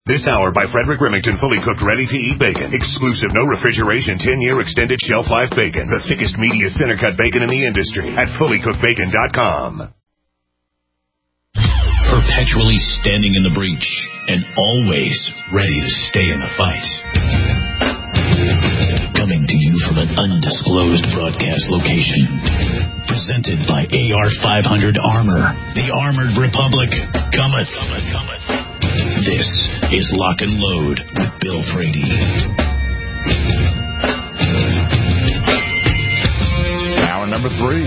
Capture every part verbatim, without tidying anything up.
This hour by Frederick Remington, fully cooked, ready-to-eat bacon. Exclusive, no refrigeration, ten-year extended shelf life bacon. The thickest, meatiest center-cut bacon in the industry at fully cooked bacon dot com. Perpetually standing in the breach and always ready to stay in the fight. Coming to you from an undisclosed broadcast location. Presented by A R five hundred Armor. The Armored Republic cometh. cometh, cometh. This is Lock and Load with Bill Frady. Hour number three.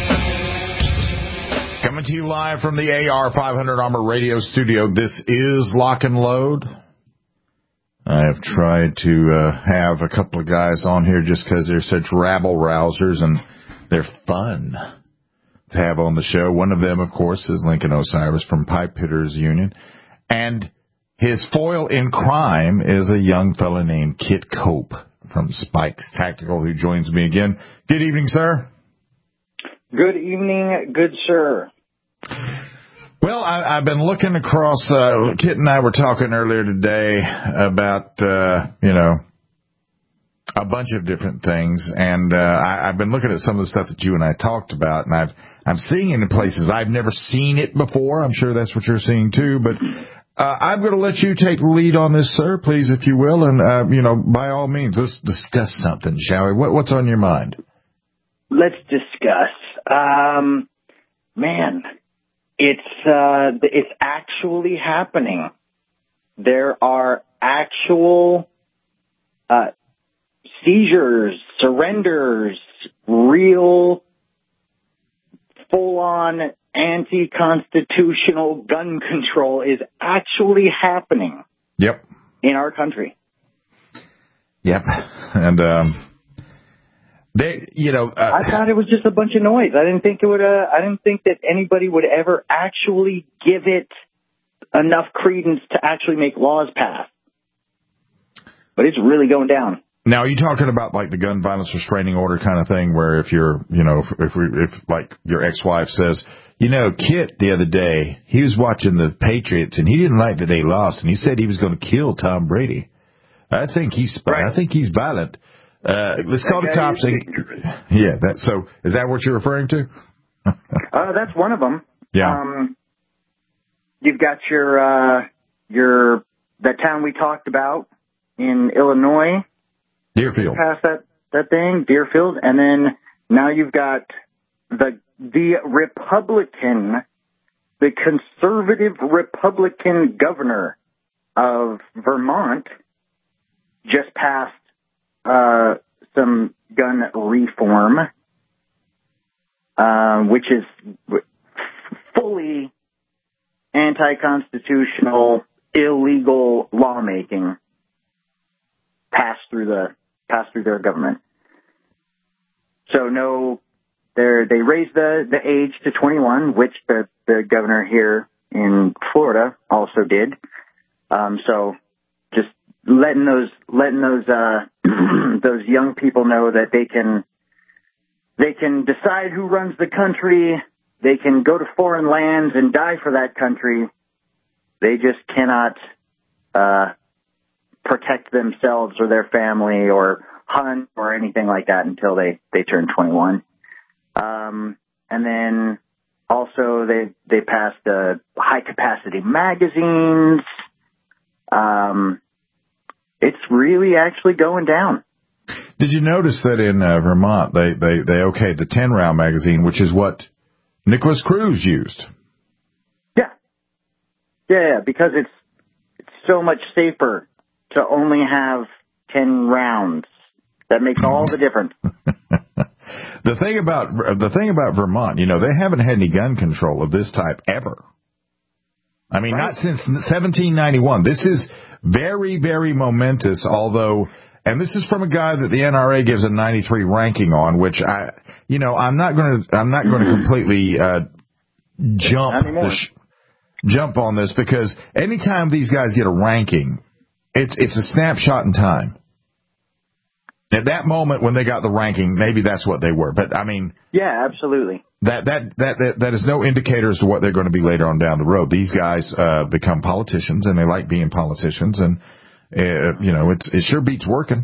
Coming to you live from the A R five hundred Armor Radio Studio. This is Lock and Load. I have tried to uh, have a couple of guys on here just because they're such rabble-rousers and they're fun to have on the show. One of them, of course, is Lincoln Osiris from Pipe Hitters Union. And his foil in crime is a young fella named Kit Cope from Spikes Tactical, who joins me again. Good evening, sir. Good evening, good sir. Well, I, I've been looking across, uh, Kit and I were talking earlier today about, uh, you know, a bunch of different things, and uh, I, I've been looking at some of the stuff that you and I talked about, and I've, I'm seeing it in places I've never seen it before. I'm sure that's what you're seeing too, but uh, I'm going to let you take the lead on this, sir, please, if you will, and, uh, you know, by all means, let's discuss something, shall we? What, what's on your mind? Let's discuss. Um, man, it's uh, it's actually happening. There are actual uh, seizures, surrenders, real, full-on anti-constitutional gun control is actually happening. Yep. In our country. Yep. And, um, they, you know, uh, I thought it was just a bunch of noise. I didn't think it would, uh, I didn't think that anybody would ever actually give it enough credence to actually make laws pass. But it's really going down. Now, are you talking about like the gun violence restraining order kind of thing where if you're, you know, if, if, we, if like your ex-wife says, you know, Kit the other day, he was watching the Patriots and he didn't like that they lost and he said he was going to kill Tom Brady. I think he's, right. I think he's violent. Uh, let's call the cops. And, yeah. That, so is that what you're referring to? uh, that's one of them. Yeah. Um, you've got your, uh, your, that town we talked about in Illinois. Deerfield. Past that, that thing, Deerfield. And then now you've got the, the Republican, the conservative Republican governor of Vermont just passed, uh, some gun reform, uh, which is fully anti-constitutional, illegal lawmaking passed through the passed through their government. So no, they they raised the, the age to twenty-one, which the, the governor here in Florida also did. Um, so just letting those letting those uh, those young people know that they can they can decide who runs the country. They can go to foreign lands and die for that country. They just cannot uh, protect themselves or their family or hunt or anything like that until they, they turn twenty-one. Um, and then also they, they passed uh, high capacity magazines. Um, it's really actually going down. Did you notice that in uh, Vermont, they, they, they okayed the ten round magazine, which is what Nicholas Cruz used? Yeah. Yeah, yeah, because it's, it's so much safer to only have ten rounds. That makes all the difference. the thing about the thing about Vermont, you know, they haven't had any gun control of this type ever. I mean, right. Not since seventeen ninety-one. This is very, very momentous, although, and this is from a guy that the N R A gives a ninety-three ranking on, which I, you know, I'm not going to, I'm not going to completely uh, jump the sh- jump on this because anytime these guys get a ranking, it's it's a snapshot in time. At that moment when they got the ranking, maybe that's what they were. But, I mean... Yeah, absolutely. that, that, that, that, that is no indicator as to what they're going to be later on down the road. These guys, uh, become politicians and they like being politicians and, uh, you know, it's, it sure beats working.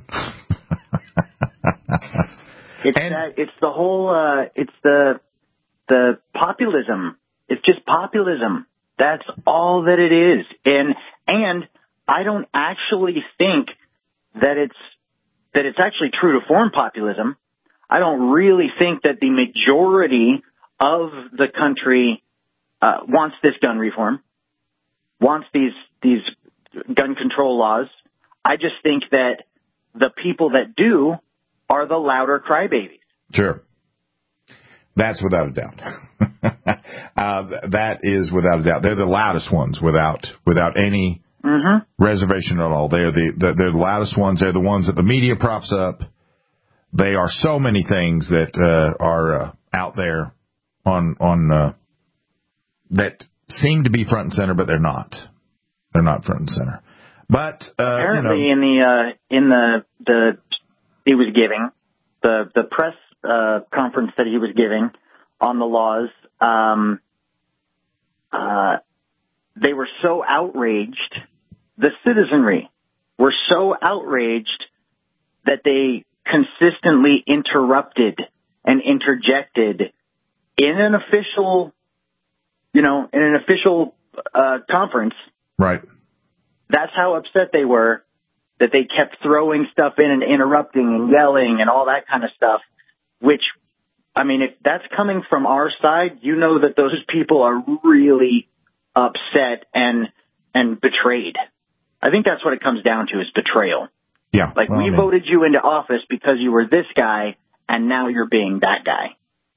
it's and, that, it's the whole, uh, it's the, the populism. It's just populism. That's all that it is. And, and I don't actually think that it's, that it's actually true to form populism. I don't really think that the majority of the country, uh, wants this gun reform, wants these, these gun control laws. I just think that the people that do are the louder crybabies. Sure. That's without a doubt. uh, that is without a doubt. They're the loudest ones without without any mm-hmm. reservation at all. They're the, the they're the loudest ones. They're the ones that the media props up. They are so many things that uh, are uh, out there on on uh, that seem to be front and center, but they're not. They're not front and center. But uh, apparently, you know, in the uh, in the the he was giving the the press. Uh, conference that he was giving on the laws, um, uh, they were so outraged, the citizenry were so outraged that they consistently interrupted and interjected in an official, you know, in an official uh, conference. Right. That's how upset they were that they kept throwing stuff in and interrupting and yelling and all that kind of stuff. Which, I mean, if that's coming from our side, you know that those people are really upset and and betrayed. I think that's what it comes down to is betrayal. Yeah. Like, well, we I mean, voted you into office because you were this guy, and now you're being that guy.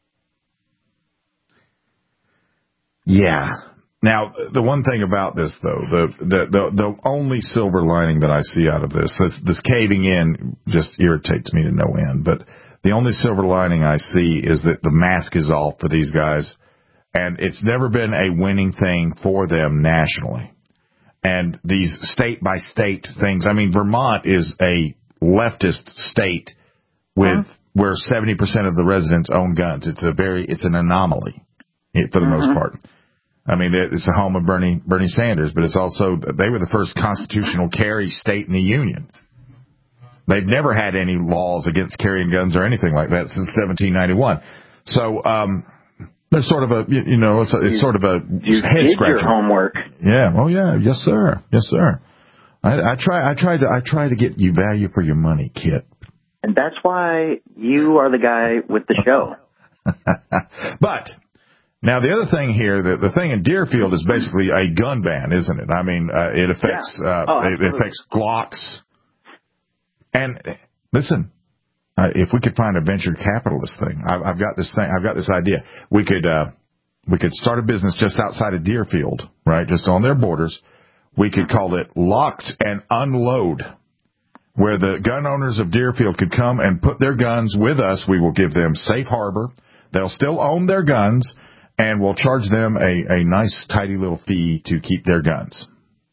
Yeah. Now, the one thing about this, though, the the the, the only silver lining that I see out of this, this, this caving in just irritates me to no end, but the only silver lining I see is that the mask is off for these guys, and it's never been a winning thing for them nationally. And these state-by-state things, I mean, Vermont is a leftist state with uh-huh. where seventy percent of the residents own guns. It's a very, it's an anomaly for the uh-huh. most part. I mean, it's the home of Bernie Bernie Sanders, but it's also, they were the first constitutional carry state in the Union. They've never had any laws against carrying guns or anything like that since seventeen ninety-one. So, um, there's sort of a, you know, it's, a, it's sort of a you head did scratcher. Your homework. Yeah. Oh yeah. Yes, sir. Yes, sir. I, I try, I try to, I try to get you value for your money, Kit. And that's why you are the guy with the show. But now the other thing here, the, the thing in Deerfield is basically a gun ban, isn't it? I mean, uh, it affects, yeah. uh, oh, it affects Glocks. And listen, uh, if we could find a venture capitalist thing, I've, I've got this thing, I've got this idea. We could, uh, we could start a business just outside of Deerfield, right? Just on their borders. We could call it Locked and Unload, where the gun owners of Deerfield could come and put their guns with us. We will give them safe harbor. They'll still own their guns, and we'll charge them a, a nice, tidy little fee to keep their guns.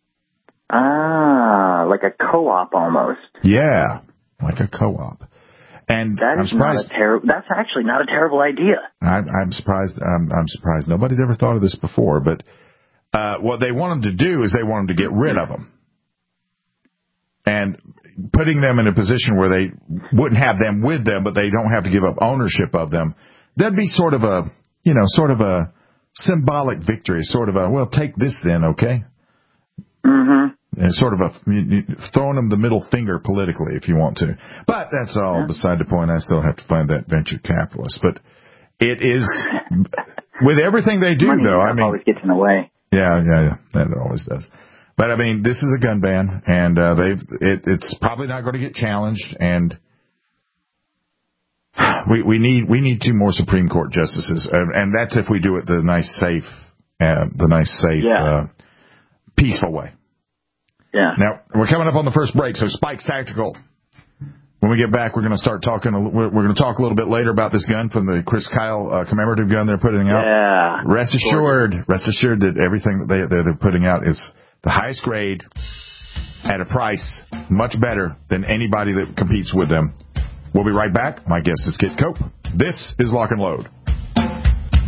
Ah, like a co-op almost. Yeah, like a co-op. And that I'm is surprised, not a terrible. That's actually not a terrible idea. I'm, I'm surprised. I'm, I'm surprised nobody's ever thought of this before. But uh, what they want them to do is they want them to get rid of them, and putting them in a position where they wouldn't have them with them, but they don't have to give up ownership of them. That'd be sort of a, you know, sort of a symbolic victory. Sort of a, well, take this then, okay? Mm-hmm. And sort of a throwing them the middle finger politically, if you want to. But that's all yeah. beside the point. I still have to find that venture capitalist. But it is with everything they do, Money though. I mean, always gets in the way. Yeah, yeah, yeah. That it always does. But I mean, this is a gun ban, and uh, they've it, it's probably not going to get challenged. And we we need we need two more Supreme Court justices, and, and that's if we do it the nice, safe, uh, the nice, safe, yeah. uh, peaceful way. Yeah. Now, we're coming up on the first break, so Spike's Tactical. When we get back, we're going to start talking, we're, we're going to talk a little bit later about this gun from the Chris Kyle uh, commemorative gun they're putting out. Yeah. Rest assured, rest assured that everything that they, they're, they're putting out is the highest grade at a price much better than anybody that competes with them. We'll be right back. My guest is Kit Cope. This is Lock and Load.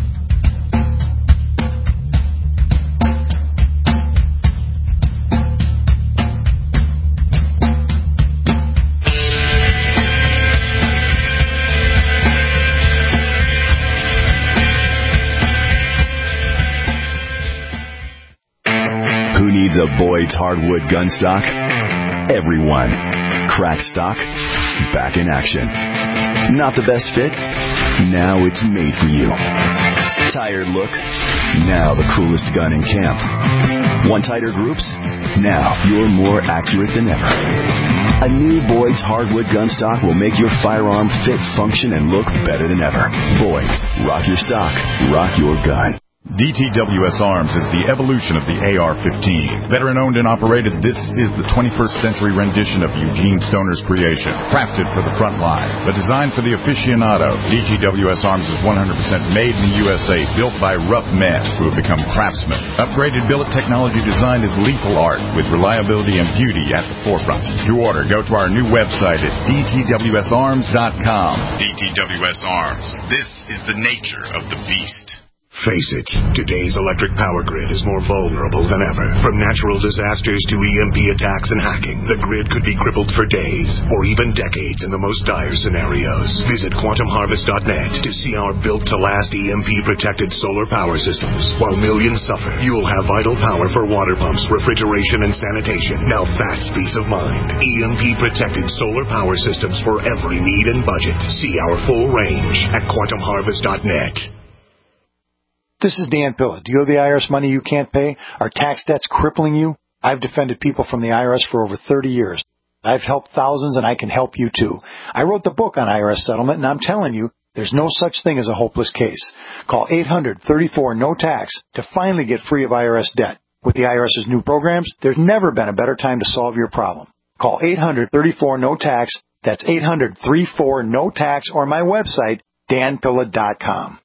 needs a Boyd's hardwood gun stock? Everyone. Crack stock, back in action. Not the best fit? Now it's made for you. Tired look? Now the coolest gun in camp. Want tighter groups? Now you're more accurate than ever. A new Boyd's hardwood gun stock will make your firearm fit, function, and look better than ever. Boyd's. Rock your stock. Rock your gun. D T W S Arms is the evolution of the A R fifteen. Veteran-owned and operated, this is the twenty-first century rendition of Eugene Stoner's creation. Crafted for the front line, but designed for the aficionado. D T W S Arms is one hundred percent made in the U S A, built by rough men who have become craftsmen. Upgraded billet technology design is lethal art, with reliability and beauty at the forefront. To order, go to our new website at d t w s arms dot com. D T W S Arms. This is the nature of the beast. Face it, today's electric power grid is more vulnerable than ever. From natural disasters to E M P attacks and hacking, the grid could be crippled for days or even decades in the most dire scenarios. Visit quantum harvest dot net to see our built-to-last E M P-protected solar power systems. While millions suffer, you'll have vital power for water pumps, refrigeration, and sanitation. Now that's peace of mind. E M P-protected solar power systems for every need and budget. See our full range at quantum harvest dot net. This is Dan Pilla. Do you owe the I R S money you can't pay? Are tax debts crippling you? I've defended people from the I R S for over thirty years. I've helped thousands, and I can help you too. I wrote the book on I R S settlement, and I'm telling you, there's no such thing as a hopeless case. Call eight hundred, thirty-four, no tax to finally get free of I R S debt. With the IRS's new programs, there's never been a better time to solve your problem. Call eight hundred, thirty-four, no tax. That's eight hundred, thirty-four, no tax, or my website, dan pilla dot com.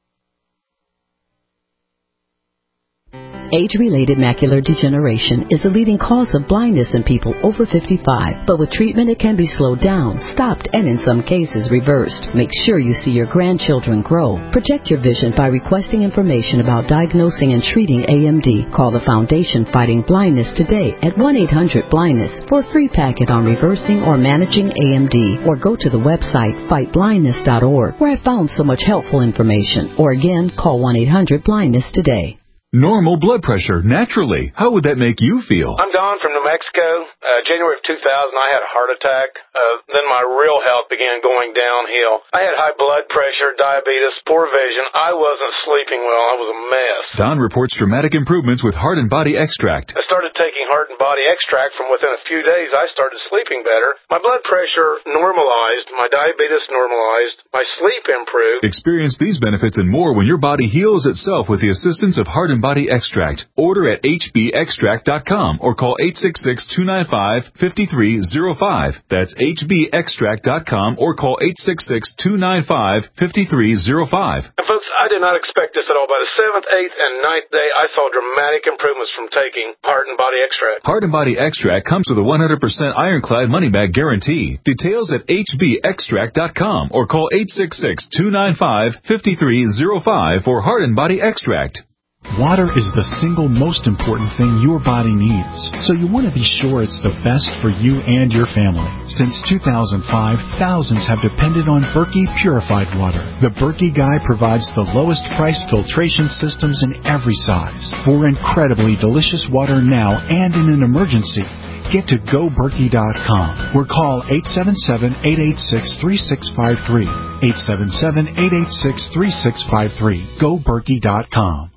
Age-related macular degeneration is the leading cause of blindness in people over fifty-five. But with treatment, it can be slowed down, stopped, and in some cases reversed. Make sure you see your grandchildren grow. Protect your vision by requesting information about diagnosing and treating A M D. Call the Foundation Fighting Blindness today at one eight hundred blindness for a free packet on reversing or managing A M D. Or go to the website fight blindness dot org, where I found so much helpful information. Or again, call one eight hundred blindness today. Normal blood pressure, naturally. How would that make you feel? I'm Don from New Mexico. Uh, January of two thousand, I had a heart attack. Uh, then my real health began going downhill. I had high blood pressure, diabetes, poor vision. I wasn't sleeping well. I was a mess. Don reports dramatic improvements with Heart and Body Extract. I started taking Heart and Body Extract. From within a few days, I started sleeping better. My blood pressure normalized. My diabetes normalized. My sleep improved. Experience these benefits and more when your body heals itself with the assistance of Heart and Body Extract. Order at h b extract dot com or call eight six six, two nine five, five three zero five. That's h b extract dot com or call eight six six, two nine five, five three zero five. And folks, I did not expect this at all. By the seventh, eighth, and ninth day, I saw dramatic improvements from taking Heart and Body Extract. Heart and Body Extract comes with a one hundred percent ironclad money-back guarantee. Details at h b extract dot com or call eight six six, two nine five, five three zero five for Heart and Body Extract. Water is the single most important thing your body needs, so you want to be sure it's the best for you and your family. Since two thousand five, thousands have depended on Berkey purified water. The Berkey Guy provides the lowest priced filtration systems in every size for incredibly delicious water now and in an emergency. Get to go berkey dot com or call eight seven seven, eight eight six, three six five three. eight seven seven, eight eight six, three six five three. go berkey dot com.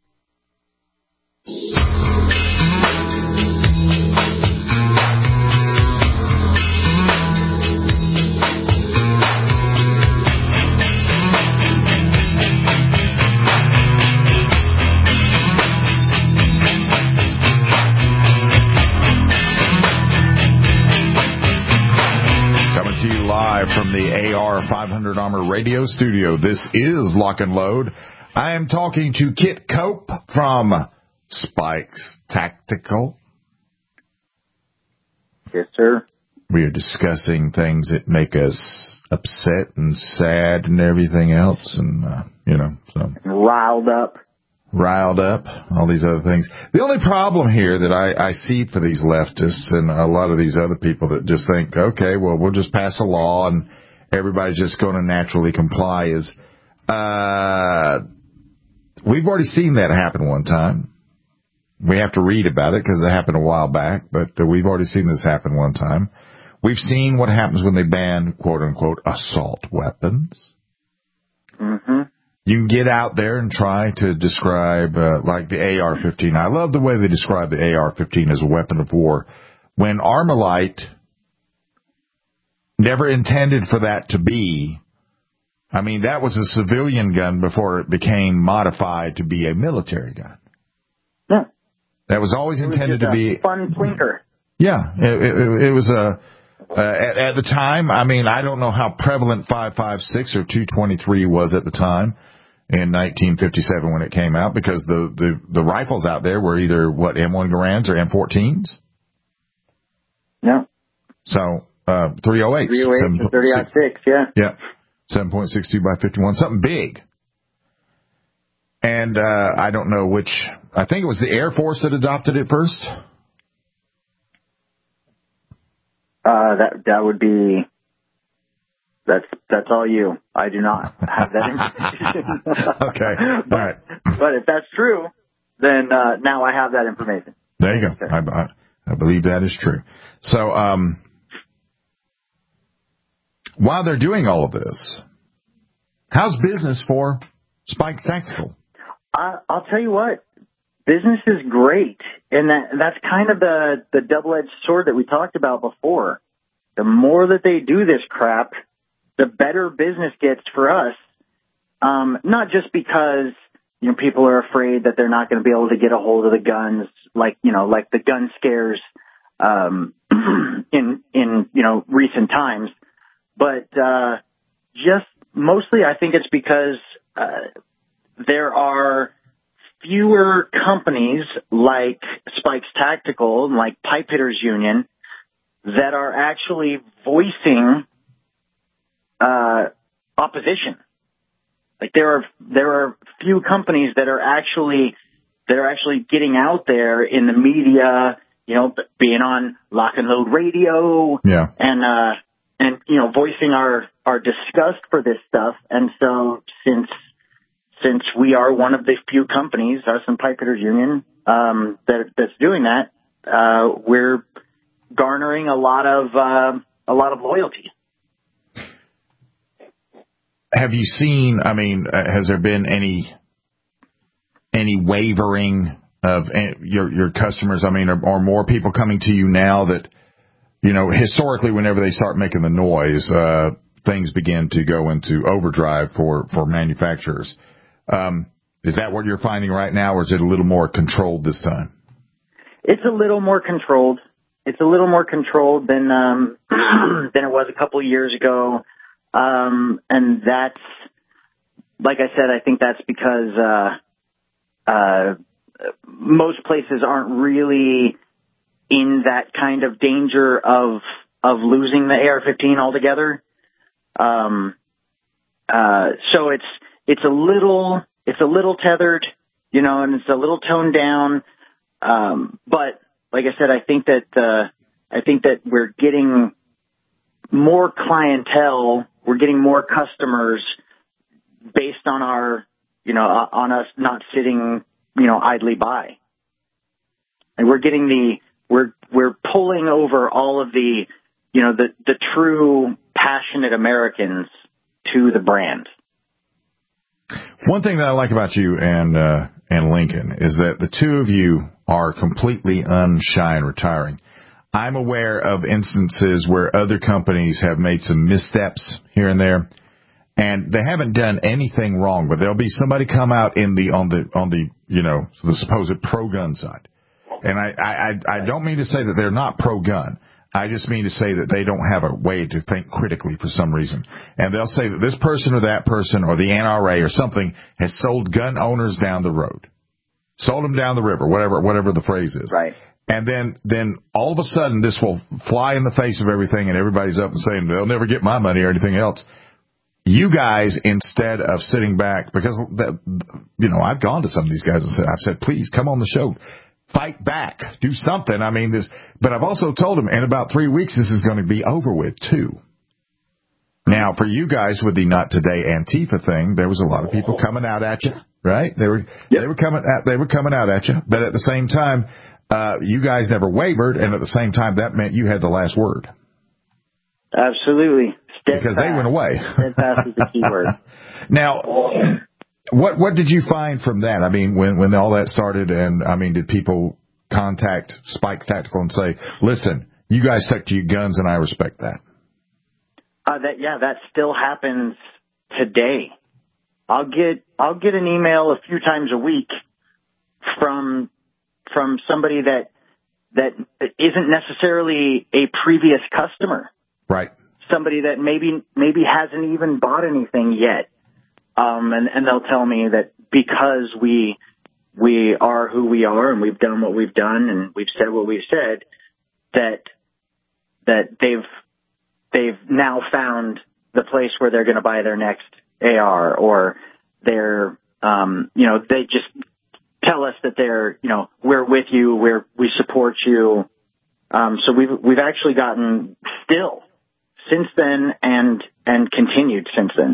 Coming to you live from the A R five hundred Armor Radio Studio. This is Lock and Load. I am talking to Kit Cope from Spikes Tactical. Yes, sir. We are discussing things that make us upset and sad and everything else, and uh, you know, so riled up, riled up, all these other things. The only problem here that I, I see for these leftists and a lot of these other people that just think, okay, well, we'll just pass a law and everybody's just going to naturally comply is, uh, we've already seen that happen one time. We have to read about it because it happened a while back, but uh, we've already seen this happen one time. We've seen what happens when they ban, quote-unquote, assault weapons. Mm-hmm. You can get out there and try to describe, uh, like the A R fifteen. I love the way they describe the A R fifteen as a weapon of war. When Armalite never intended for that to be, I mean, that was a civilian gun before it became modified to be a military gun. Yeah. That was always it was intended just to be a fun plinker. Yeah, it, it, it was a uh, at, at the time. I mean, I don't know how prevalent five five six or two twenty-three was at the time in nineteen fifty-seven when it came out, because the the, the rifles out there were either what M one Garands or M fourteens. Yeah. So uh, three oh eights, three oh eights and thirty aught six, yeah. Yeah, seven point six two by fifty-one, something big. And uh, I don't know which. I think it was the Air Force that adopted it first. Uh, that that would be. That's that's all you. I do not have that information. Okay, but, all right. But if that's true, then uh, now I have that information. There you go. I, I, I believe that is true. So, um, while they're doing all of this, how's business for Spike's Tactical? I, I'll tell you what, business is great, and that that's kind of the the double-edged sword that we talked about before. The more that they do this crap, the better business gets for us. Um, not just because, you know, people are afraid that they're not going to be able to get a hold of the guns, like, you know, like the gun scares um, in in you know recent times, but uh, just mostly I think it's because uh, there are fewer companies like Spike's Tactical and like Pipe Hitters Union that are actually voicing uh, opposition. Like there are there are few companies that are actually that are actually getting out there in the media, you know, being on Lock and Load Radio, yeah, and uh, and you know, voicing our our disgust for this stuff. And so since since we are one of the few companies, us and Pipe Hitters Union, um, that that's doing that, uh, we're garnering a lot of uh, a lot of loyalty. Have you seen, I mean, uh, has there been any any wavering of uh, your your customers? I mean, are, are more people coming to you now that, you know, historically whenever they start making the noise, uh, things begin to go into overdrive for, for manufacturers. Um, is that what you're finding right now, or is it a little more controlled this time? It's a little more controlled. It's a little more controlled than um, than it was a couple of years ago. Um, and that's, like I said, I think that's because, uh, uh, most places aren't really in that kind of danger of, of losing the A R fifteen altogether. Um, uh, so it's, it's a little, it's a little tethered, you know, and it's a little toned down. Um, but like I said, I think that, uh, I think that we're getting more clientele. We're getting more customers based on our, you know, on us not sitting, you know, idly by. And we're getting the, we're, we're pulling over all of the, you know, the, the true passionate Americans to the brand. One thing that I like about you and, uh, and Lincoln is that the two of you are completely unshy and retiring. I'm aware of instances where other companies have made some missteps here and there, and they haven't done anything wrong, but there'll be somebody come out in the on the on the you know the supposed pro-gun side, and I I I don't mean to say that they're not pro-gun. I just mean to say that they don't have a way to think critically for some reason, and they'll say that this person or that person or the N R A or something has sold gun owners down the road, sold them down the river, whatever whatever the phrase is, right. And then, then all of a sudden, this will fly in the face of everything, and everybody's up and saying they'll never get my money or anything else. You guys, instead of sitting back, because that, you know, I've gone to some of these guys and said, I've said, please come on the show, fight back, do something. I mean, this, but I've also told them in about three weeks this is going to be over with too. Now, for you guys with the Not Today Antifa thing, there was a lot of people coming out at you right? They were yep. they were coming at, they were coming out at you, but at the same time, uh, you guys never wavered, and at the same time, that meant you had the last word. Absolutely, steadfast. Because they went away. Steadfast is the key word. Now, what what did you find from that? I mean, when when all that started, and I mean, did people contact Spikes Tactical and say, "Listen, you guys stuck to your guns, and I respect that"? Uh, that yeah, that still happens today. I'll get I'll get an email a few times a week from from somebody that that isn't necessarily a previous customer. Right. Somebody that maybe maybe hasn't even bought anything yet. Um, and, and they'll tell me that because we we are who we are and we've done what we've done and we've said what we've said, that that they've they've now found the place where they're going to buy their next A R, or they're, um, you know, they just tell us that they're, you know, we're with you, we're, we support you. Um, so we've, we've actually gotten still since then and, and continued since then.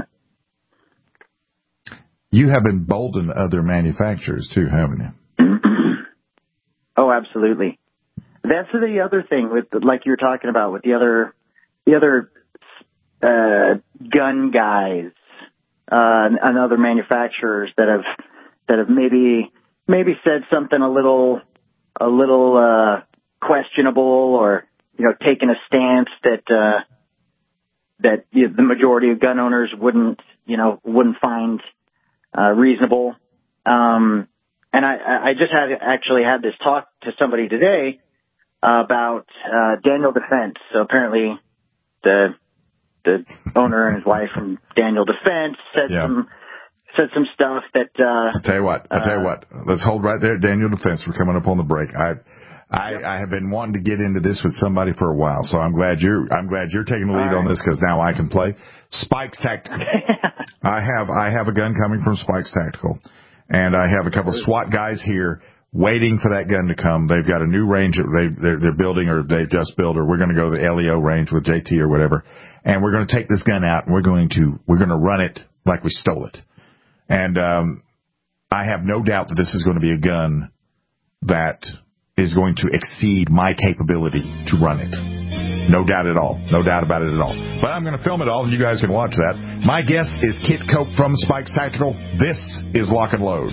You have emboldened other manufacturers too, haven't you? Oh, absolutely. That's the other thing with, like you were talking about with the other, the other, uh, gun guys, uh, and other manufacturers that have, that have maybe, maybe said something a little, a little, uh, questionable, or, you know, taken a stance that, uh, that you know, the majority of gun owners wouldn't, you know, wouldn't find, uh, reasonable. Um, and I, I just had actually had this talk to somebody today uh, about, uh, Daniel Defense. So apparently the, the owner and his wife from Daniel Defense said yeah. some said some stuff that. Uh, I'll tell you what. I'll uh, tell you what. Let's hold right there, Daniel Defense. We're coming up on the break. I, I, yep. I have been wanting to get into this with somebody for a while, so I'm glad you're. I'm glad you're taking the lead right. on this, because now I can play. Spikes Tactical. I have I have a gun coming from Spikes Tactical, and I have a couple of SWAT guys here waiting for that gun to come. They've got a new range that they they're, they're building, or they've just built, or we're going to go to the L E O range with J T or whatever. And we're going to take this gun out, and we're going to we're going to run it like we stole it. And um, I have no doubt that this is going to be a gun that is going to exceed my capability to run it. No doubt at all. No doubt about it at all. But I'm going to film it all, and you guys can watch that. My guest is Kit Cope from Spikes Tactical. This is Lock and Load.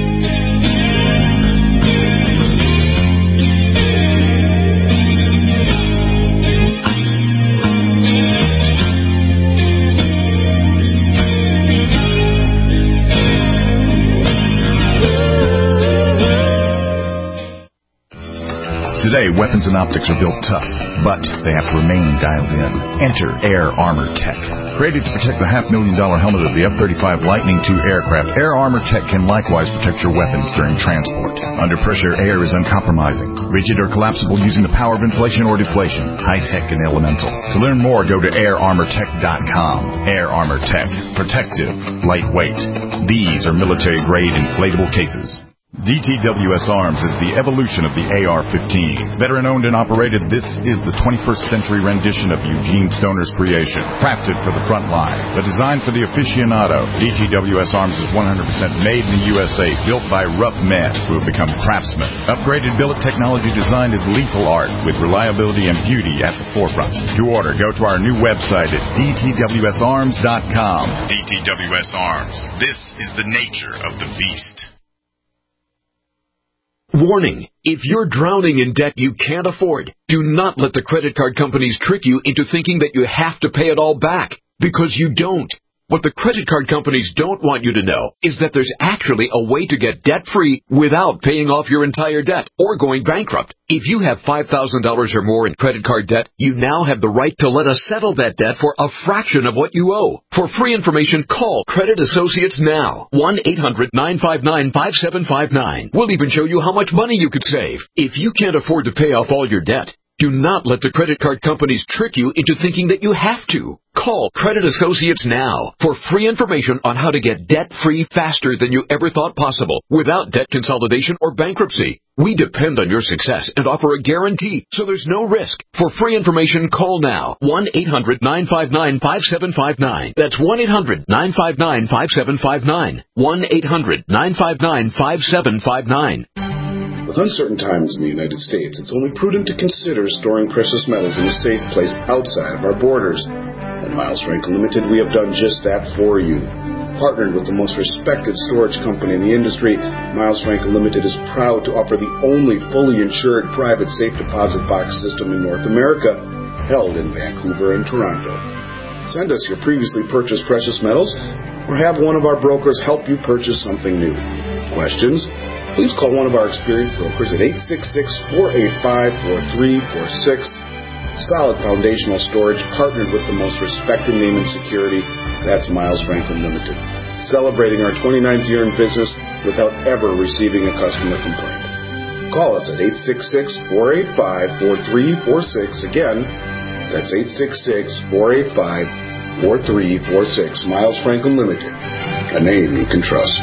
Today, weapons and optics are built tough, but they have to remain dialed in. Enter Air Armor Tech. Created to protect the half-million dollar helmet of the F thirty-five Lightning two aircraft, Air Armor Tech can likewise protect your weapons during transport. Under pressure, air is uncompromising, rigid or collapsible using the power of inflation or deflation, high-tech and elemental. To learn more, go to air armor tech dot com. Air Armor Tech. Protective. Lightweight. These are military-grade inflatable cases. D T W S Arms is the evolution of the A R fifteen. Veteran-owned and operated, this is the twenty-first century rendition of Eugene Stoner's creation. Crafted for the front line, but designed for the aficionado, D T W S Arms is one hundred percent made in the U S A, built by rough men who have become craftsmen. Upgraded billet technology designed as lethal art, with reliability and beauty at the forefront. To order, go to our new website at d t w s arms dot com. D T W S Arms. This is the nature of the beast. Warning, if you're drowning in debt you can't afford, do not let the credit card companies trick you into thinking that you have to pay it all back, because you don't. What the credit card companies don't want you to know is that there's actually a way to get debt-free without paying off your entire debt or going bankrupt. If you have five thousand dollars or more in credit card debt, you now have the right to let us settle that debt for a fraction of what you owe. For free information, call Credit Associates now. one eight hundred nine five nine five seven five nine. We'll even show you how much money you could save. If you can't afford to pay off all your debt, do not let the credit card companies trick you into thinking that you have to. Call Credit Associates now for free information on how to get debt-free faster than you ever thought possible without debt consolidation or bankruptcy. We depend on your success and offer a guarantee, so there's no risk. For free information, call now. one eight hundred nine five nine five seven five nine. That's one eight hundred nine five nine five seven five nine. one eight hundred nine five nine five seven five nine. With uncertain times in the United States, it's only prudent to consider storing precious metals in a safe place outside of our borders. At Miles Franklin Limited, we have done just that for you. Partnered with the most respected storage company in the industry, Miles Franklin Limited is proud to offer the only fully insured private safe deposit box system in North America, held in Vancouver and Toronto. Send us your previously purchased precious metals, or have one of our brokers help you purchase something new. Questions? Please call one of our experienced brokers at eight six six, four eight five, four three four six. Solid foundational storage, partnered with the most respected name in security. That's Miles Franklin Limited. Celebrating our twenty-ninth year in business without ever receiving a customer complaint. Call us at eight six six, four eight five, four three four six. Again, that's eight six six, four eight five, four three four six. Miles Franklin Limited, a name you can trust.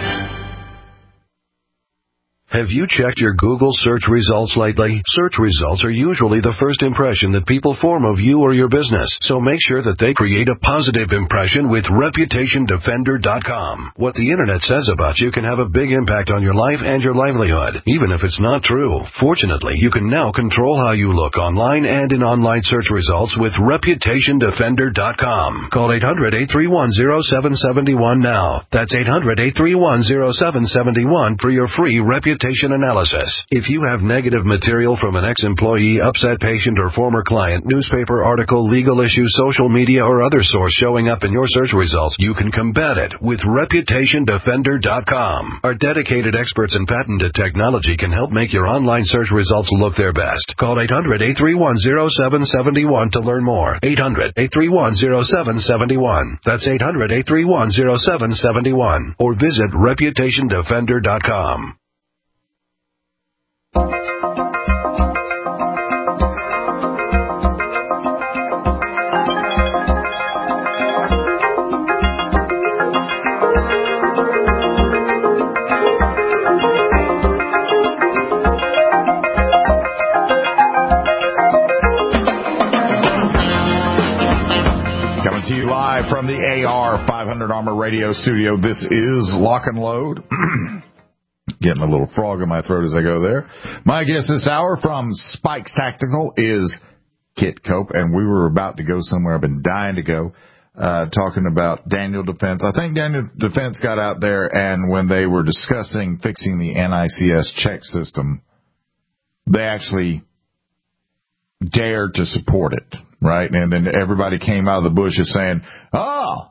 Have you checked your Google search results lately? Search results are usually the first impression that people form of you or your business, so make sure that they create a positive impression with Reputation Defender dot com. What the internet says about you can have a big impact on your life and your livelihood, even if it's not true. Fortunately, you can now control how you look online and in online search results with Reputation Defender dot com. Call eight hundred, eight three one, zero seven seven one now. That's eight hundred, eight three one, zero seven seven one for your free reputation analysis. If you have negative material from an ex-employee, upset patient, or former client, newspaper article, legal issue, social media, or other source showing up in your search results, you can combat it with Reputation Defender dot com. Our dedicated experts in patented technology can help make your online search results look their best. Call eight hundred, eight three one, zero seven seven one to learn more. eight hundred, eight three one, zero seven seven one. That's eight hundred, eight three one, zero seven seven one. Or visit Reputation Defender dot com. Coming to you live from the A R five hundred Armor Radio Studio. This is Lock and Load. Getting a little frog in my throat as I go there. My guest this hour from Spikes Tactical is Kit Cope, and we were about to go somewhere. I've been dying to go, uh, talking about Daniel Defense. I think Daniel Defense got out there, and when they were discussing fixing the N I C S check system, they actually dared to support it, right? And then everybody came out of the bushes saying, oh!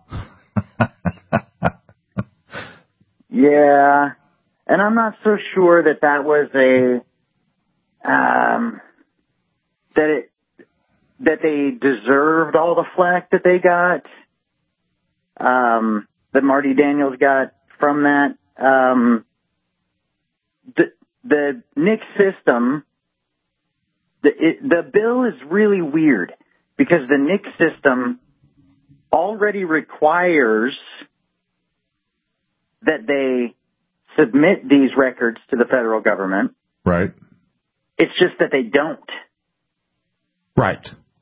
Yeah. And I'm not so sure that that was a, um, that it, that they deserved all the flack that they got, um, that Marty Daniels got from that. Um, the, the N I C system, the, it, the bill is really weird because the N I C system already requires that they submit these records to the federal government. Right. It's just that they don't. Right.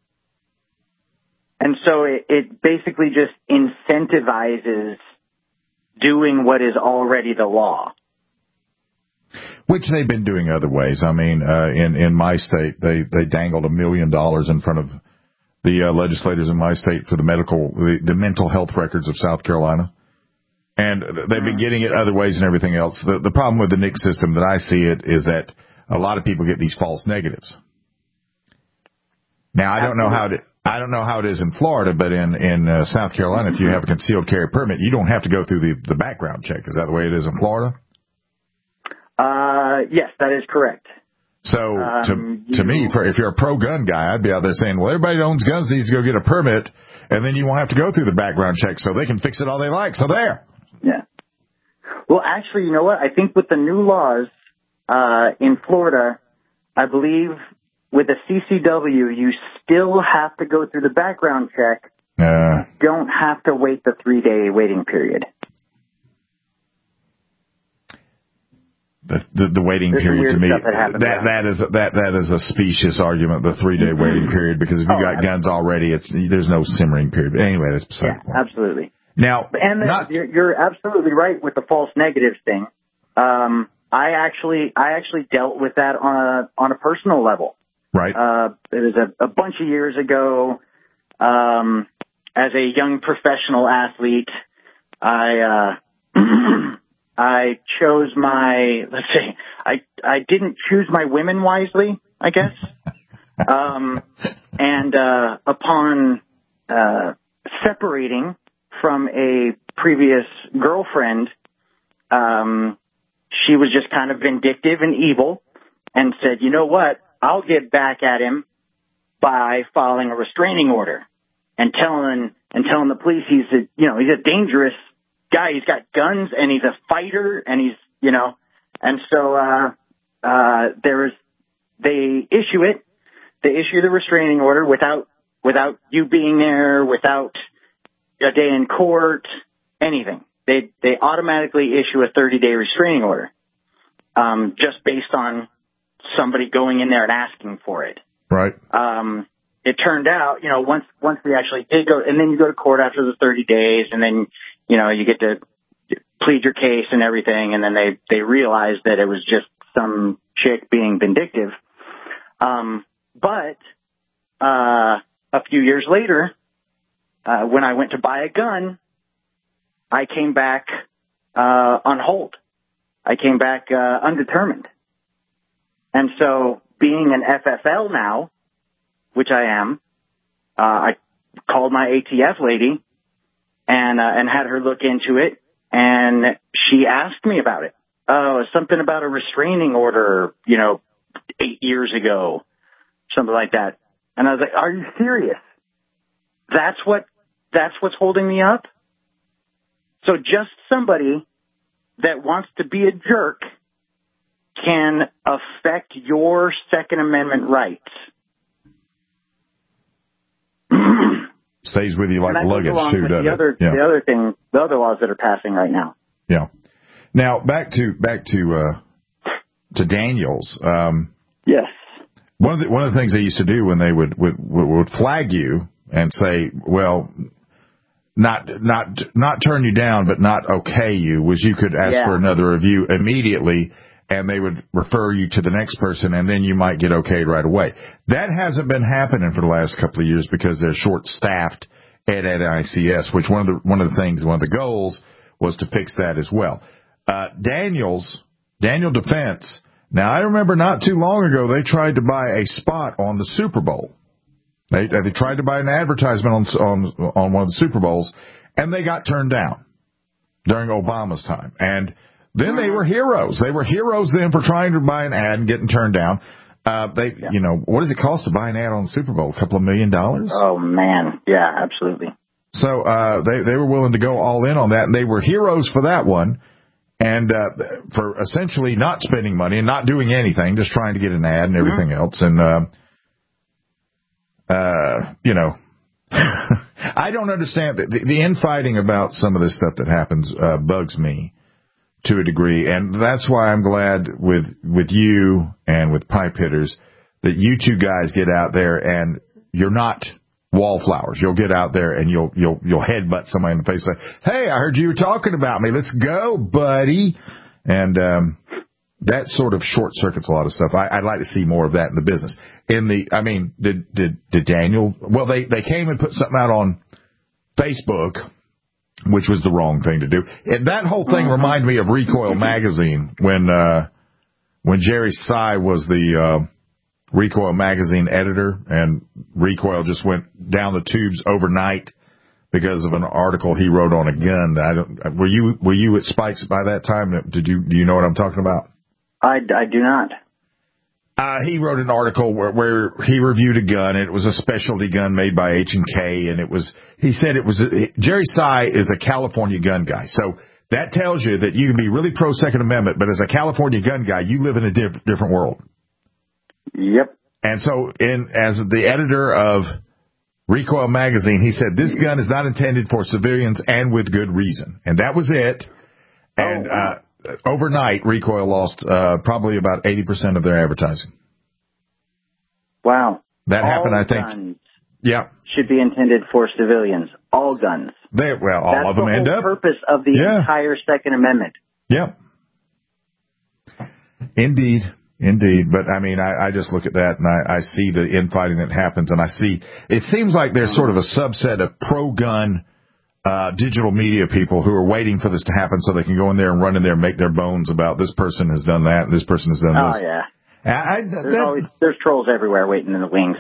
And so it, it basically just incentivizes doing what is already the law. Which they've been doing other ways. I mean, uh, in, in my state, they, they dangled a million dollars in front of the uh, legislators in my state for the medical, the, the mental health records of South Carolina. And they've been getting it other ways and everything else. The, the problem with the N I C system that I see it is that a lot of people get these false negatives. Now, I don't know how to, I don't know how it is in Florida, but in, in uh, South Carolina, if you have a concealed carry permit, you don't have to go through the, the background check. Is that the way it is in Florida? Uh, yes, that is correct. So um, to, to you, me, if you're a pro-gun guy, I'd be out there saying, well, everybody that owns guns needs to go get a permit, and then you won't have to go through the background check, so they can fix it all they like. So there. Yeah. Well, actually, you know what? I think with the new laws uh, in Florida, I believe with a C C W, you still have to go through the background check, Uh, don't have to wait the three-day waiting period. The, the the waiting There's period to me that, that that, that is that that is a specious argument. The three day waiting period, because if you oh, got absolutely. guns already, it's there's no simmering period. But anyway, that's beside yeah, absolutely. Now, and the, not, you're, you're absolutely right with the false negatives thing. Um, I actually I actually dealt with that on a on a personal level. Right. Uh, it was a, a bunch of years ago. Um, as a young professional athlete, I. Uh, I chose my, let's say, I, I didn't choose my women wisely, I guess. um, and, uh, upon, uh, separating from a previous girlfriend, um, she was just kind of vindictive and evil and said, you know what? I'll get back at him by filing a restraining order and telling, and telling the police he's a, you know, he's a dangerous guy. He's got guns and he's a fighter and he's, you know, and so, uh, uh, there's, they issue it, they issue the restraining order without, without you being there, without a day in court, anything. They, they automatically issue a thirty day restraining order, um, just based on somebody going in there and asking for it. Right. Um, it turned out, you know, once, once we actually did go, and then you go to court after the thirty days and then, you know, you get to plead your case and everything, and then they, they realized that it was just some chick being vindictive. Um, but uh, a few years later, uh, when I went to buy a gun, I came back uh, on hold. I came back uh, undetermined. And so being an F F L now, which I am, uh, I called my A T F lady and uh, and had her look into it, and she asked me about it. Oh, something about a restraining order, you know, eight years ago, something like that. And I was like, are you serious? That's what, that's what's holding me up? So just somebody that wants to be a jerk can affect your Second Amendment rights. Stays with you like luggage too, doesn't the other, it? Yeah. The other thing, the other laws that are passing right now. Yeah. Now back to back to uh, to Daniels. Um, yes. One of the one of the things they used to do when they would would, would flag you and say, well, not not not turn you down, but not okay you, was you could ask yeah. for another review immediately, and they would refer you to the next person, and then you might get okayed right away. That hasn't been happening for the last couple of years because they're short-staffed at N I C S, which one of the one of the things, one of the goals was to fix that as well. Uh, Daniels, Daniel Defense. Now, I remember not too long ago they tried to buy a spot on the Super Bowl. They they tried to buy an advertisement on on on one of the Super Bowls, and they got turned down during Obama's time. And then they were heroes. They were heroes then for trying to buy an ad and getting turned down. Uh, they, yeah. you know, what does it cost to buy an ad on the Super Bowl? A couple of million dollars? Oh man, yeah, absolutely. So uh, they they were willing to go all in on that, and they were heroes for that one, and uh, for essentially not spending money and not doing anything, just trying to get an ad and everything mm-hmm. else. And uh, uh, you know, I don't understand the, the infighting about some of this stuff that happens uh, bugs me to a degree, and that's why I'm glad with with you and with Pipe Hitters that you two guys get out there and you're not wallflowers. You'll get out there and you'll you'll you'll headbutt somebody in the face like, "Hey, I heard you were talking about me. Let's go, buddy." And um, that sort of short circuits a lot of stuff. I, I'd like to see more of that in the business. In the, I mean, did did did Daniel? Well, they they came and put something out on Facebook, which was the wrong thing to do. And that whole thing uh-huh. reminded me of Recoil Magazine when uh, when Jerry Sy was the uh, Recoil Magazine editor, and Recoil just went down the tubes overnight because of an article he wrote on a gun. I don't, were you were you at Spikes by that time? Did you do you know what I'm talking about? I, I do not. Uh, he wrote an article where, where he reviewed a gun, and it was a specialty gun made by H and K, and it was, he said it was, Jerry Sy is a California gun guy. So that tells you that you can be really pro Second Amendment, but as a California gun guy, you live in a diff, different world. Yep. And so in, as the editor of Recoil Magazine, he said, this gun is not intended for civilians and with good reason. And that was it. And uh, overnight, Recoil lost uh, probably about eighty percent of their advertising. Wow. That all happened, I think. Guns yeah. should be intended for civilians. All guns. They, well, all That's of them the end whole up. purpose of the yeah. entire Second Amendment. Yep. Indeed. Indeed. But, I mean, I, I just look at that and I, I see the infighting that happens, and I see it seems like there's sort of a subset of pro-gun uh, digital media people who are waiting for this to happen so they can go in there and run in there and make their bones about this person has done that and this person has done oh, this. Oh, yeah. I, I, there's, that, always, there's trolls everywhere waiting in the wings.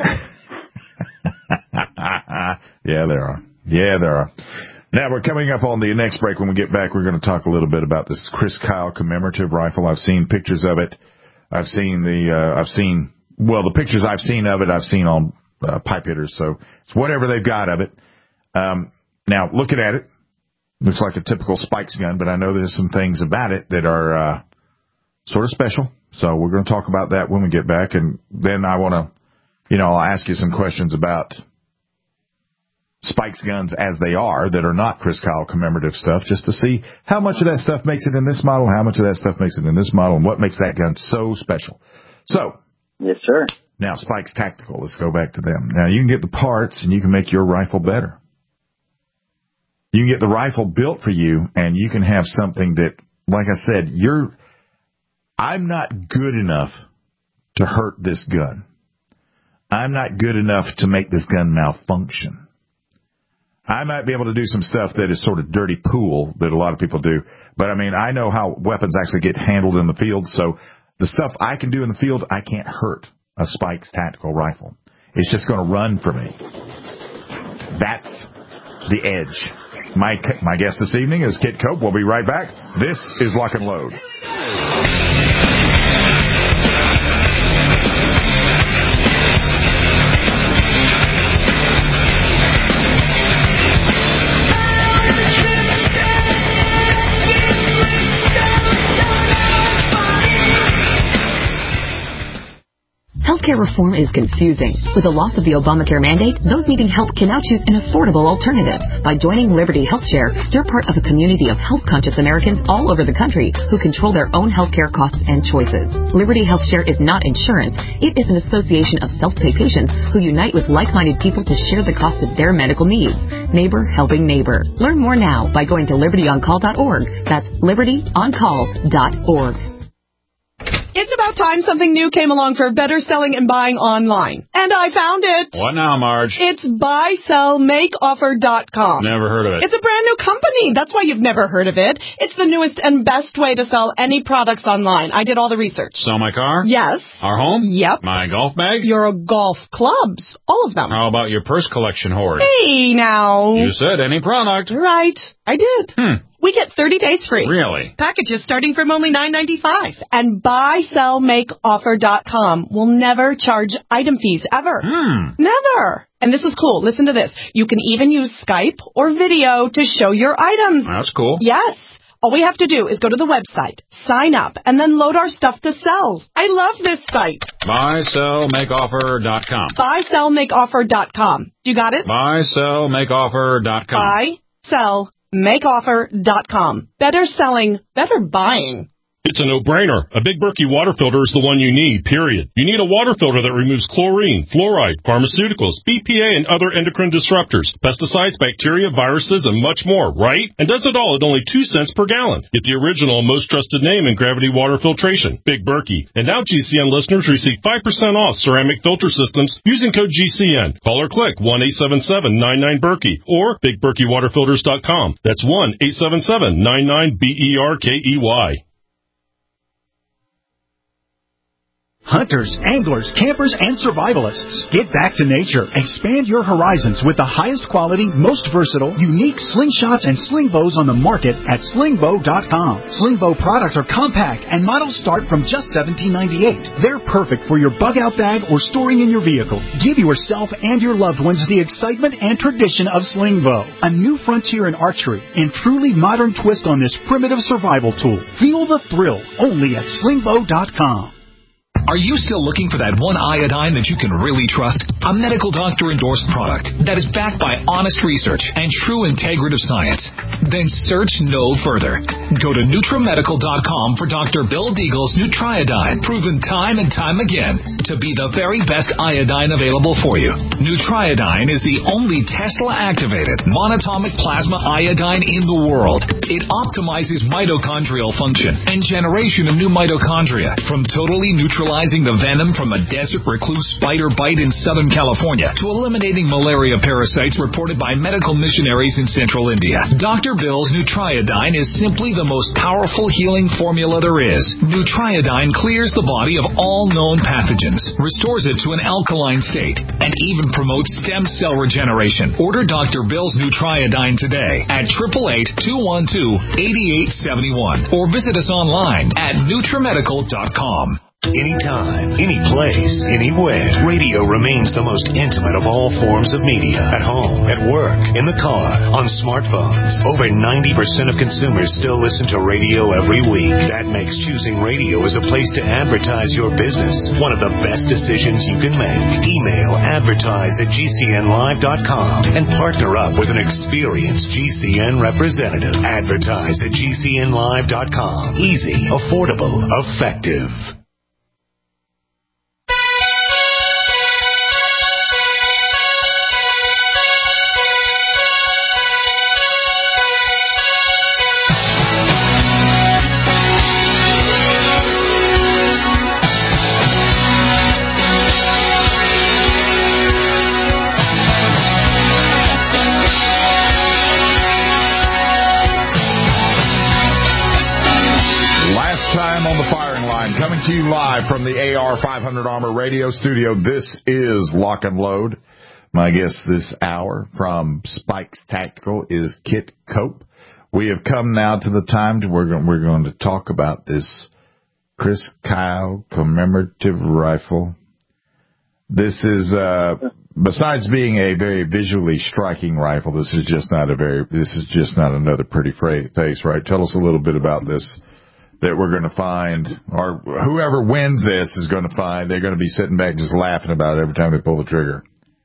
yeah, there are. Yeah, there are. Now, we're coming up on the next break. When we get back, we're going to talk a little bit about this Chris Kyle commemorative rifle. I've seen pictures of it. I've seen the, uh, I've seen, well, the pictures I've seen of it, I've seen on uh, pipe hitters. So it's whatever they've got of it. Um, now, looking at it, looks like a typical Spikes gun, but I know there's some things about it that are uh, sort of special. So we're going to talk about that when we get back. And then I want to, you know, I'll ask you some questions about Spikes guns as they are that are not Chris Kyle commemorative stuff, just to see how much of that stuff makes it in this model, how much of that stuff makes it in this model, and what makes that gun so special. So, yes, sir. Now, Spikes Tactical, let's go back to them. Now, you can get the parts, and you can make your rifle better. You can get the rifle built for you, and you can have something that, like I said, you're, I'm not good enough to hurt this gun. I'm not good enough to make this gun malfunction. I might be able to do some stuff that is sort of dirty pool that a lot of people do. But, I mean, I know how weapons actually get handled in the field. So the stuff I can do in the field, I can't hurt a Spikes Tactical rifle. It's just going to run for me. That's the edge. My my guest this evening is Kit Cope. We'll be right back. This is Lock and Load. Healthcare reform is confusing. With the loss of the Obamacare mandate, those needing help can now choose an affordable alternative. By joining Liberty HealthShare, you're part of a community of health-conscious Americans all over the country who control their own healthcare costs and choices. Liberty HealthShare is not insurance. It is an association of self-pay patients who unite with like-minded people to share the cost of their medical needs. Neighbor helping neighbor. Learn more now by going to liberty on call dot org. That's liberty on call dot org. It's about time something new came along for better selling and buying online. And I found it. What now, Marge? It's buy sell make offer dot com. Never heard of it. It's a brand new company. That's why you've never heard of it. It's the newest and best way to sell any products online. I did all the research. Sell my car? Yes. Our home? Yep. My golf bag? Your golf clubs. All of them. How about your purse collection hoard? Hey, now. You said any product. Right. I did. Hmm. We get thirty days free. Really? Packages starting from only nine ninety-five. And buy sell make offer dot com will never charge item fees ever. Hmm. Never. And this is cool. Listen to this. You can even use Skype or video to show your items. That's cool. Yes. All we have to do is go to the website, sign up, and then load our stuff to sell. I love this site. buy sell make offer dot com. buy sell make offer dot com. You got it? buy sell make offer dot com. buy sell make offer dot com. Better selling, better buying. It's a no-brainer. A Big Berkey water filter is the one you need, period. You need a water filter that removes chlorine, fluoride, pharmaceuticals, B P A, and other endocrine disruptors, pesticides, bacteria, viruses, and much more, right? And does it all at only two cents per gallon. Get the original and most trusted name in gravity water filtration, Big Berkey. And now G C N listeners receive five percent off ceramic filter systems using code G C N. Call or click one eight seven seven nine nine Berkey or big berkey water filters dot com. That's one eight seven seven nine nine B E R K E Y. Hunters, anglers, campers, and survivalists. Get back to nature. Expand your horizons with the highest quality, most versatile, unique slingshots and sling bows on the market at sling bow dot com. Sling bow products are compact and models start from just seventeen ninety-eight. They're perfect for your bug out bag or storing in your vehicle. Give yourself and your loved ones the excitement and tradition of sling bow. A new frontier in archery and truly modern twist on this primitive survival tool. Feel the thrill only at sling bow dot com. Are you still looking for that one iodine that you can really trust? A medical doctor-endorsed product that is backed by honest research and true integrative science? Then search no further. Go to Nutramedical dot com for Doctor Bill Deagle's Nutriodine, proven time and time again to be the very best iodine available for you. Nutriodine is the only Tesla-activated monatomic plasma iodine in the world. It optimizes mitochondrial function and generation of new mitochondria, from totally neutralizing the venom from a desert recluse spider bite in Southern California to eliminating malaria parasites reported by medical missionaries in Central India. Doctor Bill's Nutriodine is simply the most powerful healing formula there is. Nutriodine clears the body of all known pathogens, restores it to an alkaline state, and even promotes stem cell regeneration. Order Doctor Bill's Nutriodine today at eight eight eight, two one two, eight eight seven one or visit us online at Nutramedical dot com. Anytime, any place, anywhere. Radio remains the most intimate of all forms of media. At home, at work, in the car, on smartphones. Over ninety percent of consumers still listen to radio every week. That makes choosing radio as a place to advertise your business one of the best decisions you can make. Email advertise at G C N live dot com and partner up with an experienced G C N representative. Advertise at G C N live dot com. Easy, affordable, effective. Coming to you live from the A R five hundred Armor Radio Studio, this is Lock and Load. My guest this hour from Spikes Tactical is Kit Cope. We have come now to the time to we're going, we're going to talk about this Chris Kyle commemorative rifle. This is, uh, besides being a very visually striking rifle, this is just not a very, this is just not another pretty face, right? Tell us a little bit about this. That we're going to find, or whoever wins this is going to find, they're going to be sitting back just laughing about it every time they pull the trigger.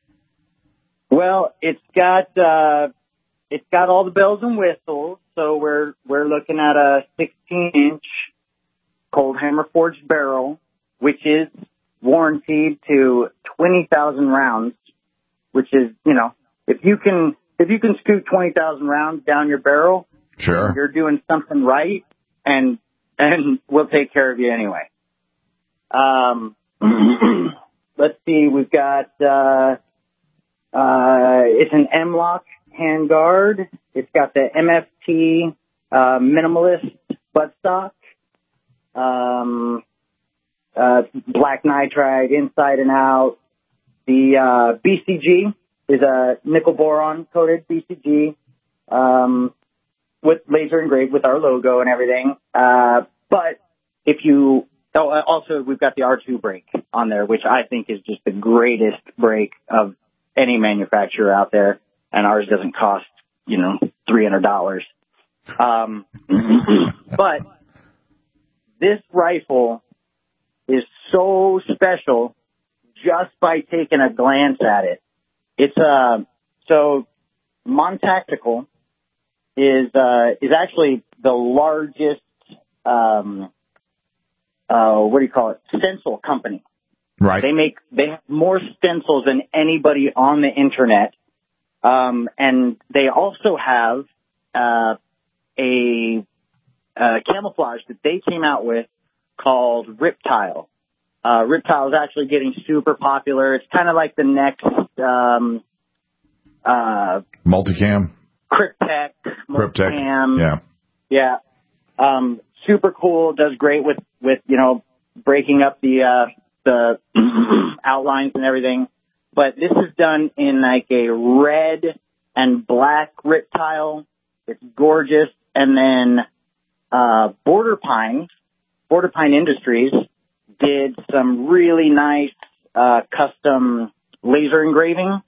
Well, it's got uh, it's got all the bells and whistles. So we're we're looking at a sixteen inch cold hammer forged barrel, which is warranted to twenty thousand rounds. Which is, you know, if you can if you can scoot twenty thousand rounds down your barrel, sure, you're doing something right, and and we'll take care of you anyway. Um, let's see, we've got, uh, uh, it's an M-LOK handguard. It's got the M F T, uh, minimalist buttstock, um, uh, black nitride inside and out. The, uh, B C G is a nickel boron coated B C G, um, with laser engraved with our logo and everything. Uh, but if you, oh, also we've got the R two brake on there, which I think is just the greatest brake of any manufacturer out there. And ours doesn't cost, you know, three hundred dollars. Um, but this rifle is so special just by taking a glance at it. It's, uh, so Montactical is uh, is actually the largest, um, uh, what do you call it, stencil company. Right. They make they have more stencils than anybody on the internet, um, and they also have uh, a, a camouflage that they came out with called Riptile. Uh, Riptile is actually getting super popular. It's kind of like the next um, uh, multicam. Cryptek, Cryptek, yeah, yeah, um, super cool. Does great with, with you know breaking up the uh, the outlines and everything. But this is done in like a red and black Riptile. It's gorgeous. And then uh, Border Pine, Border Pine Industries did some really nice uh, custom laser engraving.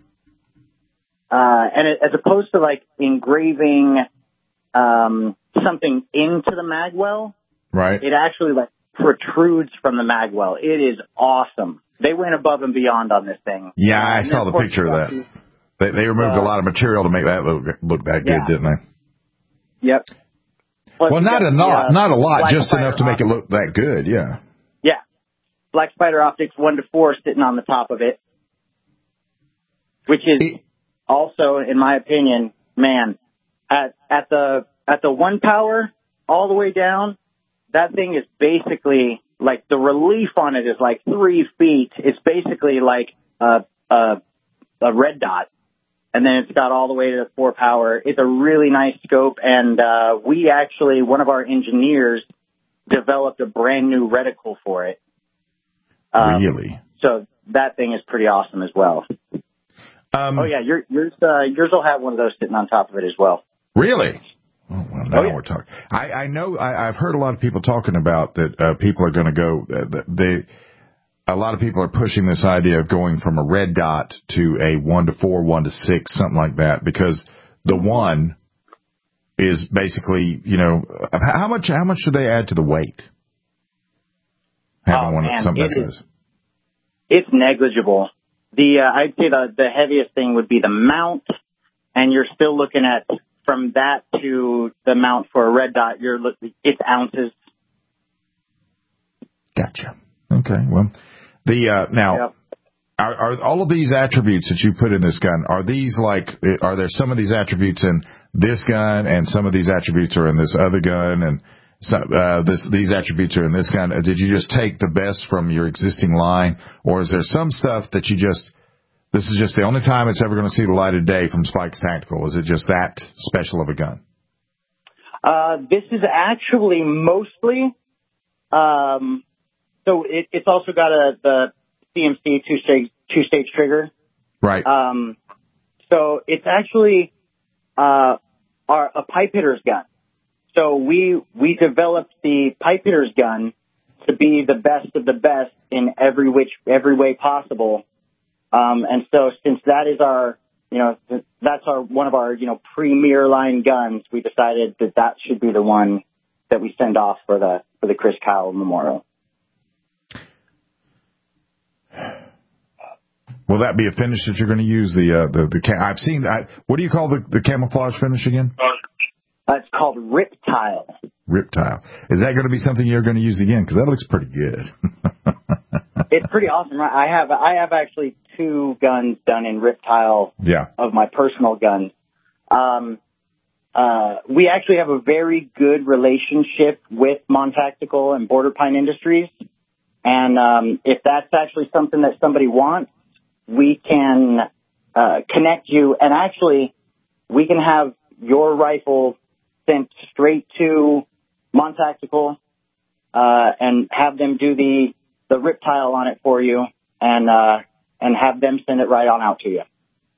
Uh, and it, as opposed to like engraving um, something into the magwell, right? It actually like protrudes from the mag well. It is awesome. They went above and beyond on this thing. Yeah, I and saw the picture of that. They, they removed uh, a lot of material to make that look, look that good, yeah. didn't they? Yep. Plus well, not a lot, the, uh, not a lot, Black just Spider enough to make optics. it look that good, yeah. Yeah. Black Spider Optics one to four sitting on the top of it, which is it, also, in my opinion, man, at at the at the one power all the way down, that thing is basically like the relief on it is like three feet. It's basically like a a, a red dot, and then it's got all the way to the four power. It's a really nice scope, and uh, we actually one of our engineers developed a brand new reticle for it. Um, really? So that thing is pretty awesome as well. Um, oh yeah, your, yours uh, yours will have one of those sitting on top of it as well. Really? Oh, well, now oh, yeah. we're talking. I, I know. I, I've heard a lot of people talking about that. Uh, people are going to go. Uh, they. A lot of people are pushing this idea of going from a red dot to a one to four, one to six, something like that, because the one is basically, you know, how much how much should they add to the weight? Having oh, one man, something it that is, says. It's negligible. The uh, I'd say the the heaviest thing would be the mount, and you're still looking at from that to the mount for a red dot. You're looking it's ounces. Gotcha. Okay. Well, the uh, now. Yep. Are, are all of these attributes that you put in this gun, are these like, are there some of these attributes in this gun and some of these attributes are in this other gun and some, uh, this, these attributes are in this gun? Did you just take the best from your existing line, or is there some stuff that you just, this is just the only time it's ever going to see the light of day from Spikes Tactical? Is it just that special of a gun? Uh, this is actually mostly, um, so it, it's also got a, the, C M C two-stage two-stage trigger. Right. Um, so it's actually uh, our, a pipe hitter's gun. So we we developed the pipe hitter's gun to be the best of the best in every which every way possible. Um, and so since that is our you know that's our one of our you know premier line guns, we decided that that should be the one that we send off for the for the Chris Kyle Memorial. Will that be a finish that you're going to use? The uh, the the cam- I've seen. I, what do you call the, the camouflage finish again? Uh, it's called Riptile. Riptile. Is that going to be something you're going to use again? Because that looks pretty good. It's pretty awesome. I have I have actually two guns done in Riptile. Yeah. Of my personal guns. Um, uh, we actually have a very good relationship with Montactical and Border Pine Industries. And um, if that's actually something that somebody wants, we can uh, connect you. And actually, we can have your rifle sent straight to Montactical uh, and have them do the, the Riptile on it for you and uh, and have them send it right on out to you.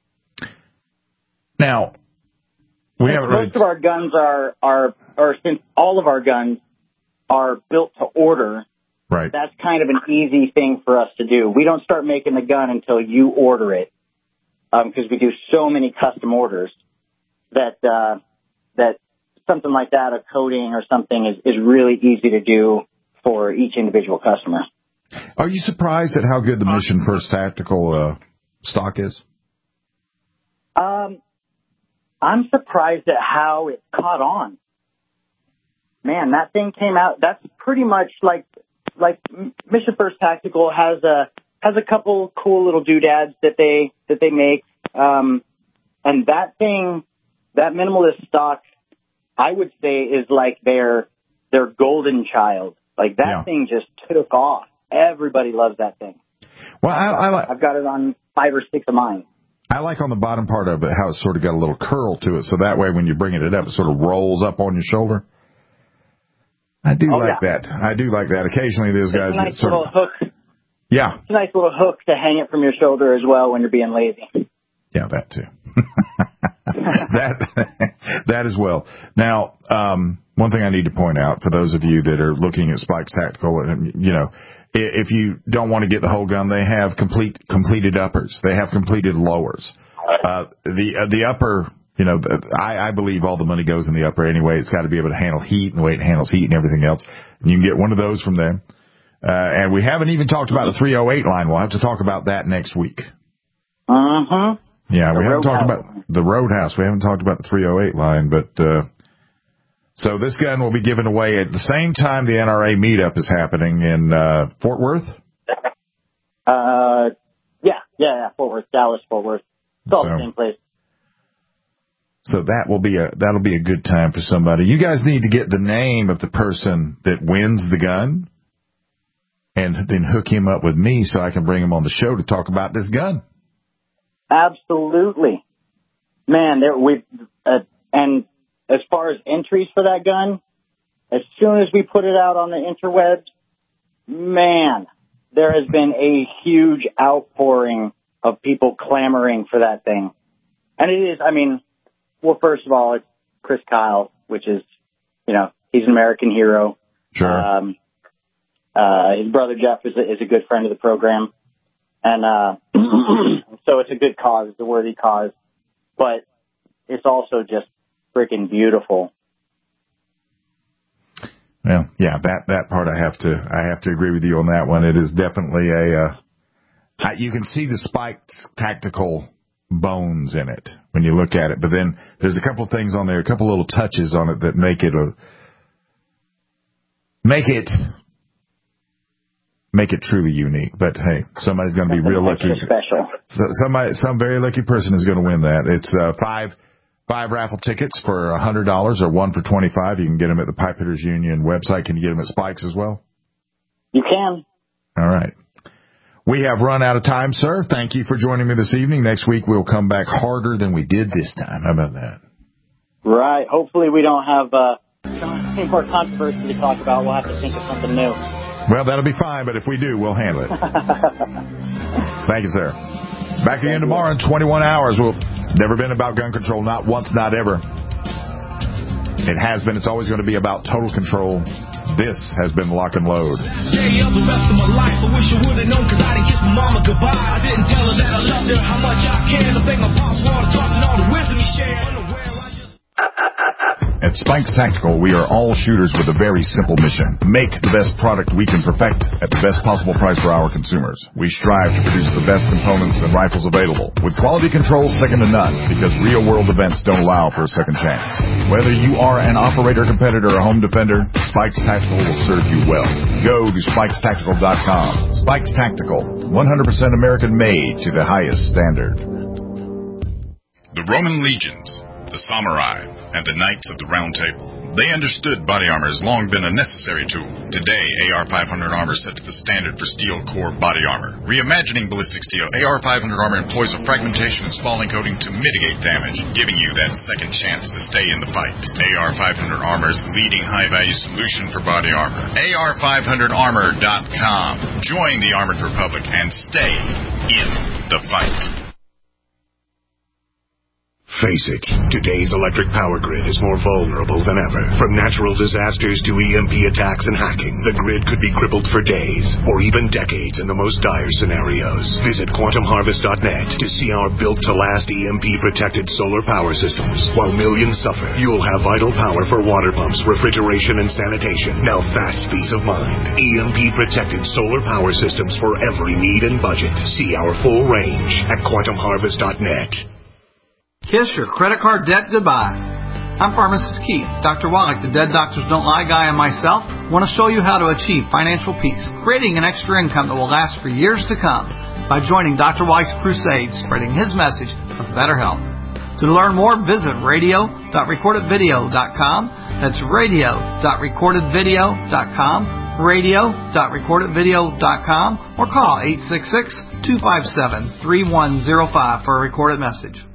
Now, we have most really... of our guns are, are, or since all of our guns are built to order, right. That's kind of an easy thing for us to do. We don't start making the gun until you order it, because um, we do so many custom orders that uh, that something like that, a coating or something, is, is really easy to do for each individual customer. Are you surprised at how good the Mission First Tactical uh, stock is? Um, I'm surprised at how it caught on. Man, that thing came out. That's pretty much like. Like Mission First Tactical has a has a couple cool little doodads that they that they make, um, and that thing, that minimalist stock, I would say is like their their golden child. Like that yeah. thing just took off. Everybody loves that thing. Well, I, I like. I've got it on five or six of mine. I like on the bottom part of it how it's sort of got a little curl to it, so that way when you're bringing it up, it sort of rolls up on your shoulder. I do oh, like yeah. that. I do like that. Occasionally, those guys it's a nice get sort little of hook. Yeah, it's a nice little hook to hang it from your shoulder as well when you're being lazy. Yeah, that too. that that as well. Now, um, one thing I need to point out for those of you that are looking at Spikes Tactical, and you know, if you don't want to get the whole gun, they have complete completed uppers. They have completed lowers. Uh, the uh, the upper You know, I, I believe all the money goes in the upper anyway. It's got to be able to handle heat and the way it handles heat and everything else. And you can get one of those from there. Uh, and we haven't even talked about the three oh eight line. We'll have to talk about that next week. Uh-huh. Yeah, the we haven't talked Roadhouse. about the Roadhouse. We haven't talked about the three oh eight line, but, uh, so this gun will be given away at the same time the N R A meetup is happening in, uh, Fort Worth. Uh, yeah, yeah, yeah, Fort Worth, Dallas, Fort Worth. It's all So- the same place. So that will be a, that'll be a good time for somebody. You guys need to get the name of the person that wins the gun and then hook him up with me so I can bring him on the show to talk about this gun. Absolutely. Man, there we uh, and as far as entries for that gun, as soon as we put it out on the interwebs, man, there has been a huge outpouring of people clamoring for that thing. And it is, I mean, well, first of all, it's Chris Kyle, which is, you know, he's an American hero. Sure. Um, uh, his brother Jeff is a, is a good friend of the program. And, uh, so it's a good cause. It's a worthy cause. But it's also just freaking beautiful. Well, yeah, that, that part I have to, I have to agree with you on that one. It is definitely a, uh, I, you can see the spiked tactical bones in it when you look at it, but then there's a couple things on there, a couple little touches on it that make it a, make it, make it truly unique. But hey, somebody's going to be real lucky. Special. So somebody, some very lucky person is going to win that. It's, uh, five, five raffle tickets for a hundred dollars or one for twenty-five. You can get them at the Pipe Hitters Union website. Can you get them at Spikes as well? You can. All right. We have run out of time, sir. Thank you for joining me this evening. Next week we'll come back harder than we did this time. How about that? Right. Hopefully we don't have uh, any more controversy to talk about. We'll have to think of something new. Well, that'll be fine, but if we do, we'll handle it. Thank you, sir. Back again tomorrow in twenty-one hours. We'll never been about gun control, not once, not ever. It has been. It's always going to be about total control. This has been Lock and Load. Day of the rest of my life, I wish I would have known, cause I didn't kiss my mama goodbye. I didn't tell her that I loved her, how much I cared. I thank my pops for all the talks and all the wisdom he shared. At Spikes Tactical, we are all shooters with a very simple mission. Make the best product we can perfect at the best possible price for our consumers. We strive to produce the best components and rifles available, with quality control second to none, because real-world events don't allow for a second chance. Whether you are an operator, competitor, or home defender, Spikes Tactical will serve you well. Go to spikes tactical dot com. Spikes Tactical, one hundred percent American-made to the highest standard. The Roman legions, the samurai, and the Knights of the Round Table. They understood body armor has long been a necessary tool. Today, A R five hundred armor sets the standard for steel core body armor. Reimagining ballistic steel, A R five hundred armor employs a fragmentation and spalling coating to mitigate damage, giving you that second chance to stay in the fight. A R five hundred armor is the leading high-value solution for body armor. A R five hundred armor dot com. Join the Armored Republic and stay in the fight. Face it, today's electric power grid is more vulnerable than ever. From natural disasters to E M P attacks and hacking, the grid could be crippled for days or even decades in the most dire scenarios. Visit quantum harvest dot net to see our built-to-last E M P-protected solar power systems. While millions suffer, you'll have vital power for water pumps, refrigeration, and sanitation. Now that's peace of mind. E M P-protected solar power systems for every need and budget. See our full range at quantum harvest dot net. Kiss your credit card debt goodbye. I'm Pharmacist Keith. Doctor Wallach, the Dead Doctors Don't Lie guy, and myself want to show you how to achieve financial peace, creating an extra income that will last for years to come by joining Doctor Wallach's crusade, spreading his message of better health. To learn more, visit radio dot recorded video dot com. That's radio dot recorded video dot com, radio dot recorded video dot com, or call eight six six, two five seven, three one zero five for a recorded message.